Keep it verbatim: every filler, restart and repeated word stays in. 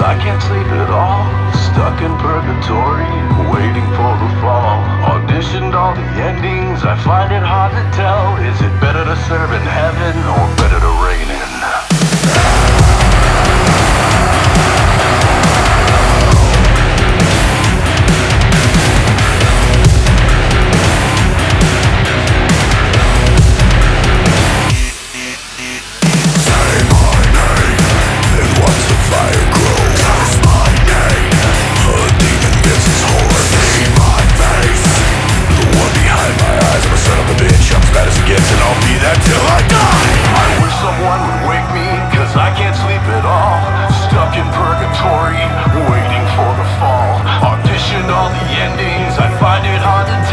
I can't sleep at all. Stuck in purgatory, waiting for the fall. Auditioned all the endings, I find it hard to tell. Is it better to serve in heaven or better to reign in? And I'll be that till I die. I wish someone would wake me, cause I can't sleep at all. Stuck in purgatory, waiting for the fall. Auditioned all the endings, I find it hard to